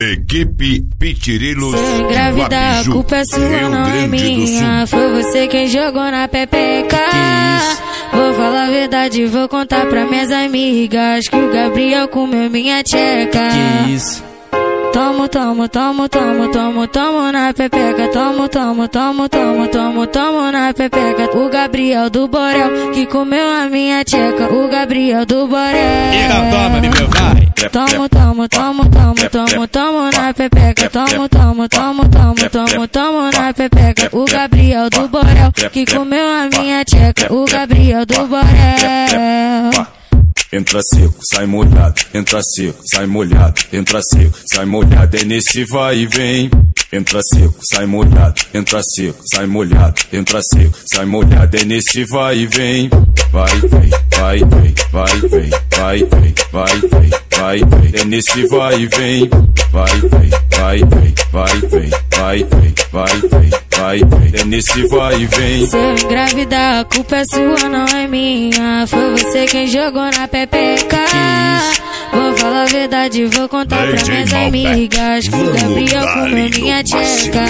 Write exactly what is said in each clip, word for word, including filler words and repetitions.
Equipe Pitirilos. Se eu engravidar, a culpa é sua, não é minha. Foi você quem jogou na pepeca. Vou falar a verdade, vou contar pra minhas amigas que o Gabriel comeu minha tcheca. Que isso? Tomo, tomo, tomo, tomo, tomo, tomo na pepeca. Tomo, tomo, tomo, tomo, tomo, tomo na pepeca. O Gabriel do Borel que comeu a minha tcheca. O Gabriel do Borel. Então toma, meu vai. Tomo, tomo, tomo, tomo, tomo, tomo na pepeca. Tomo, tomo, tomo, tomo, tomo, tomo na pepeca. O Gabriel do Borel que comeu a minha tcheca. O Gabriel do Borel. Entra seco, sai molhado, entra seco, sai molhado, entra seco, sai molhado, é nesse vai e vem. Entra seco, sai molhado, entra seco, sai molhado, entra seco, sai molhado, é nesse vai e vem. Vai, vem, vai, vem, vai, vem, vai, vem, vai, vem, vai, vem, é nesse vai e vem. Vai, vem, vai, vem, vai, vem, vai, vem, vai, vem, vai, vem, é nesse vai e vem. Se eu engravidar, a culpa é sua, não é minha. Foi você quem jogou na pepeca. Vou falar a verdade, vou contar pra minhas amigas que o Gabriel comeu minha tcheca.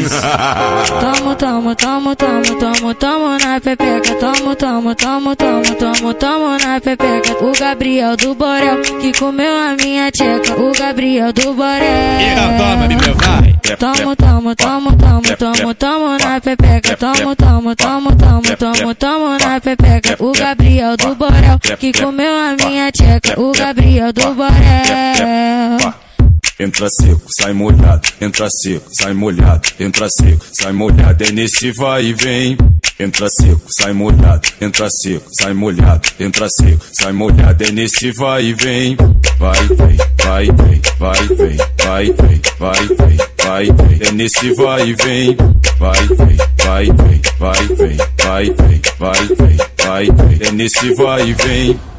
Tomo, tomo, tomo, tomo, tomo, tomo na pepeca. Tomo, tomo, tomo, tomo, tomo, tomo na pepeca. O Gabriel do Borel que comeu a minha tcheca. O Gabriel do Borel. Então toma, meu vai. Tomo, tomo, tomo, tomo, tomo, tomo na pepeca. Tomo, tomo, tomo, tomo, tomo, tomo na pepeca. O Gabriel do Borel que comeu a minha tcheca. O Gabriel do Borel. Entra seco, sai molhado, entra seco, sai molhado, entra seco, sai molhado, é nesse vai e vem. Entra seco, sai molhado, entra seco, sai molhado, entra seco, sai molhado, é nesse vai e vem. Vai, vem, vai, vem, vai, vem, vai, vem, vai, vem, vai, vem, é nesse vai e vem. Vai, vem, vai, vem, vai, vem, vai, vem, vai, vem, vai, vem, é nesse vai e vem.